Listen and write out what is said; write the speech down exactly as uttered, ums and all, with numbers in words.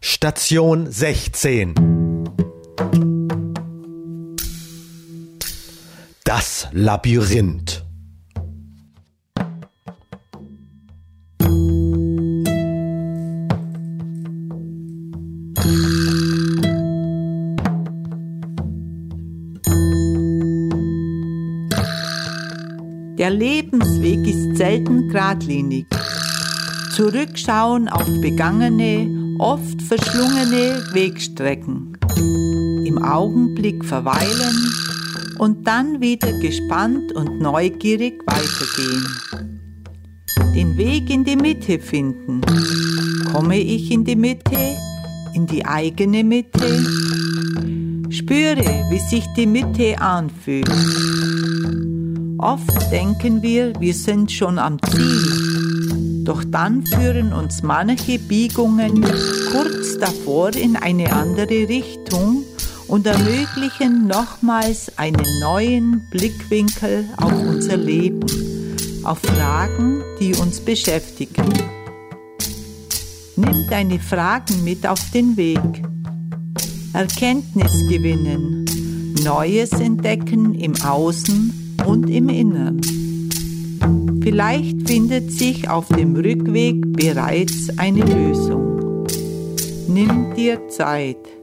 Station sechzehn. Das Labyrinth. Der Lebensweg ist selten geradlinig. Zurückschauen auf begangene, oft verschlungene Wegstrecken. Im Augenblick verweilen und dann wieder gespannt und neugierig weitergehen. Den Weg in die Mitte finden. Komme ich in die Mitte, in die eigene Mitte? Spüre, wie sich die Mitte anfühlt. Oft denken wir, wir sind schon am Ziel, doch dann führen uns manche Biegungen kurz davor in eine andere Richtung und ermöglichen nochmals einen neuen Blickwinkel auf unser Leben, auf Fragen, die uns beschäftigen. Nimm deine Fragen mit auf den Weg. Erkenntnis gewinnen, Neues entdecken im Außen und im Innern. Vielleicht findet sich auf dem Rückweg bereits eine Lösung. Nimm dir Zeit.